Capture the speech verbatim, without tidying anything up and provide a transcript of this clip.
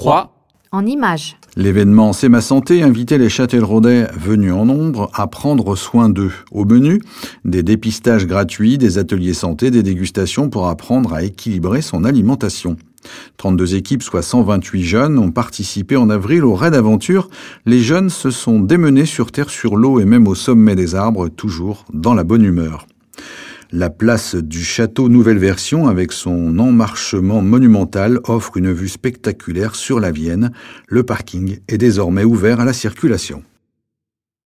trois. En images. L'événement C'est ma santé invitait les Châtelleraudais venus en nombre à prendre soin d'eux. Au menu, des dépistages gratuits, des ateliers santé, des dégustations pour apprendre à équilibrer son alimentation. trente-deux équipes, soit cent vingt-huit jeunes, ont participé en avril au Raid Aventure. Les jeunes se sont démenés sur terre, sur l'eau et même au sommet des arbres, toujours dans la bonne humeur. La place du château nouvelle version, avec son emmarchement monumental, offre une vue spectaculaire sur la Vienne. Le parking est désormais ouvert à la circulation.